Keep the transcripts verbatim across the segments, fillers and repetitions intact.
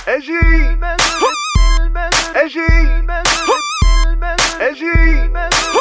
اجي اجي اجي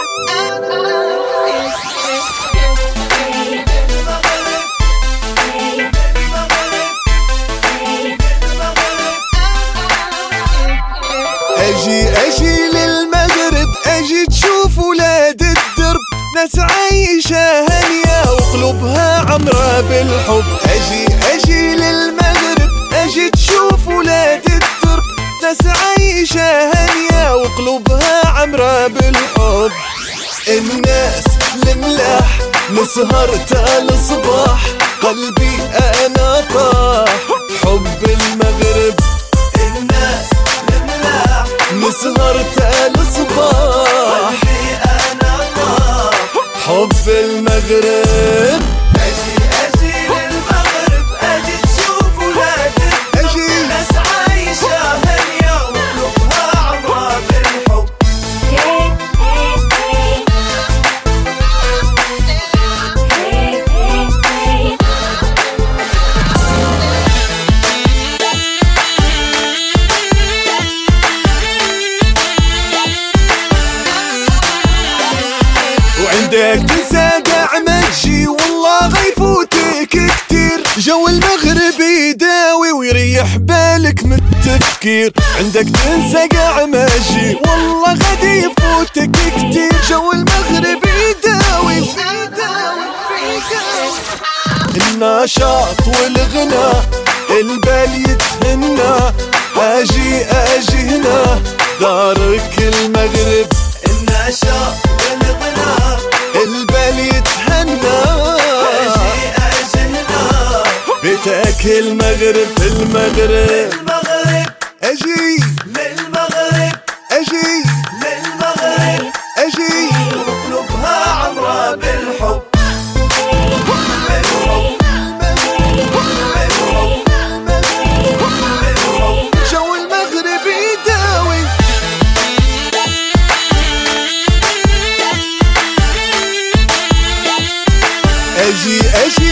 اجي اجي للمغرب، اجي تشوف ولاد الدرب، ناس عايشة هانية وقلوبها عمرة بالحب. اجي اجي للمغرب، اجي تشوف ولاد الدرب، ناس عايشة هانية وقلوبها عمرة بالحب. الناس الملاح نسهر تال الصباح، قلبي انا طاح حب المغرب. الناس الملاح نسهر تال الصباح، قلبي انا طاح حب المغرب. اجي اجي للمغرب، اجي تشوف ولاد الدرب، ناس عايشة هانية وقلوبها عمرة بالحب. وعندك تنسى قاع ما تجي، والله غيفوتك كتير. جو المغرب يداوي ويريح بالك من التفكير. عندك تنسى قاع ما تجي، والله غادي يفوتك كتير. جو المغرب يداوي النشاط والغنى، البال يتهنى. اجي اجي هنا دارك المغرب، النشاط والغنى، البال يتهنى. اجي اجي هنا بيتك المغرب، المغرب المغرب. اجي للمغرب اجي للمغرب، اجي وقلوبها عمرة بالحب. جو المغرب يداوي اجي اجي